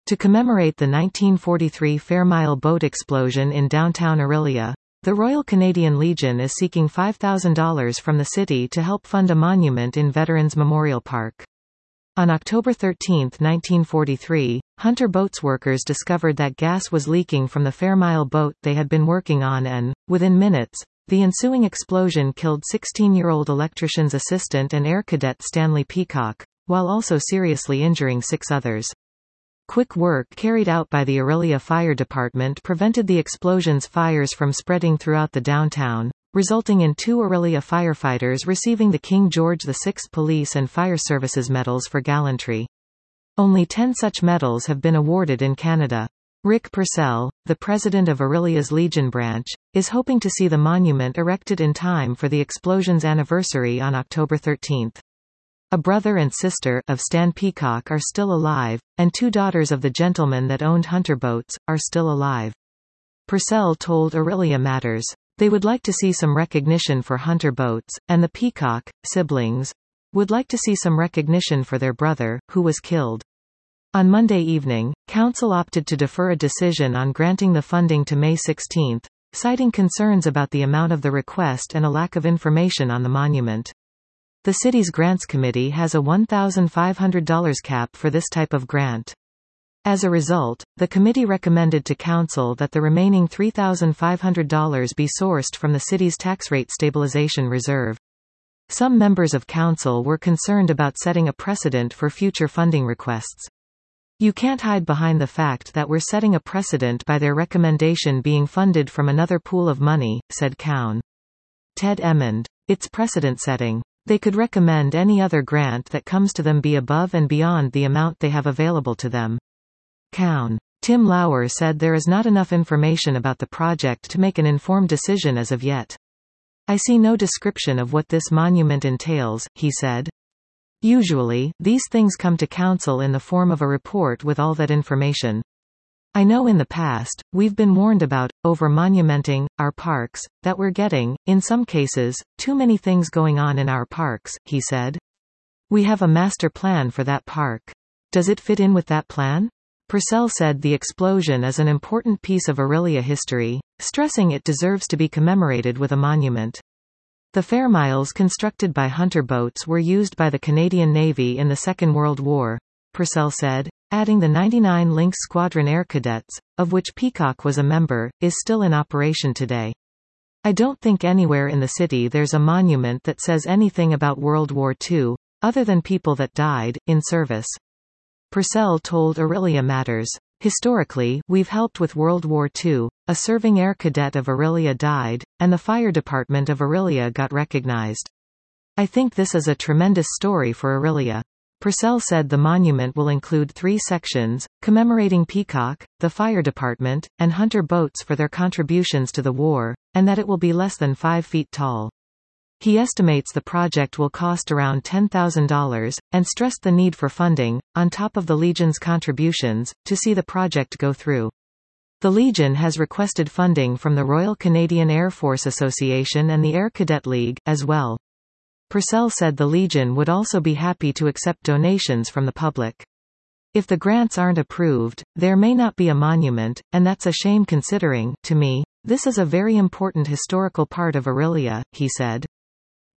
To commemorate the 1943 Fairmile boat explosion in downtown Orillia, the Royal Canadian Legion is seeking $5,000 from the city to help fund a monument in Veterans Memorial Park. On October 13, 1943, Hunter Boats workers discovered that gas was leaking from the Fairmile boat they had been working on and, within minutes, the ensuing explosion killed 16-year-old electrician's assistant and air cadet Stanley Peacock, while also seriously injuring 6 others. Quick work carried out by the Orillia Fire Department prevented the explosion's fires from spreading throughout the downtown, resulting in 2 Orillia firefighters receiving the King George VI Police and Fire Services medals for gallantry. Only 10 such medals have been awarded in Canada. Rick Purcell, the president of Orillia's Legion branch, is hoping to see the monument erected in time for the explosion's anniversary on October 13. A brother and sister of Stan Peacock are still alive, and 2 daughters of the gentleman that owned Hunter Boats are still alive. Purcell told Orillia Matters. They would like to see some recognition for Hunter Boats, and the Peacock siblings would like to see some recognition for their brother, who was killed. On Monday evening, Council opted to defer a decision on granting the funding to May 16, citing concerns about the amount of the request and a lack of information on the monument. The city's grants committee has a $1,500 cap for this type of grant. As a result, the committee recommended to Council that the remaining $3,500 be sourced from the city's tax rate stabilization reserve. Some members of Council were concerned about setting a precedent for future funding requests. You can't hide behind the fact that we're setting a precedent by their recommendation being funded from another pool of money, said Cowan. Ted Emmond. It's precedent setting. They could recommend any other grant that comes to them be above and beyond the amount they have available to them. Cowan. Tim Lauer said there is not enough information about the project to make an informed decision as of yet. I see no description of what this monument entails, he said. Usually, these things come to Council in the form of a report with all that information. I know in the past, we've been warned about, over-monumenting, our parks, that we're getting, in some cases, too many things going on in our parks, he said. We have a master plan for that park. Does it fit in with that plan? Purcell said the explosion is an important piece of Orillia history, stressing it deserves to be commemorated with a monument. The Fairmiles constructed by Hunter Boats were used by the Canadian Navy in the Second World War, Purcell said, adding the 99 Lynx Squadron Air Cadets, of which Peacock was a member, is still in operation today. I don't think anywhere in the city there's a monument that says anything about World War II, other than people that died, in service. Purcell told Orillia Matters. Historically, we've helped with World War II, a serving air cadet of Orillia died, and the fire department of Orillia got recognized. I think this is a tremendous story for Orillia. Purcell said the monument will include 3 sections, commemorating Peacock, the fire department, and Hunter Boats for their contributions to the war, and that it will be less than 5 feet tall. He estimates the project will cost around $10,000, and stressed the need for funding, on top of the Legion's contributions, to see the project go through. The Legion has requested funding from the Royal Canadian Air Force Association and the Air Cadet League, as well. Purcell said the Legion would also be happy to accept donations from the public. If the grants aren't approved, there may not be a monument, and that's a shame considering, to me, this is a very important historical part of Orillia, he said.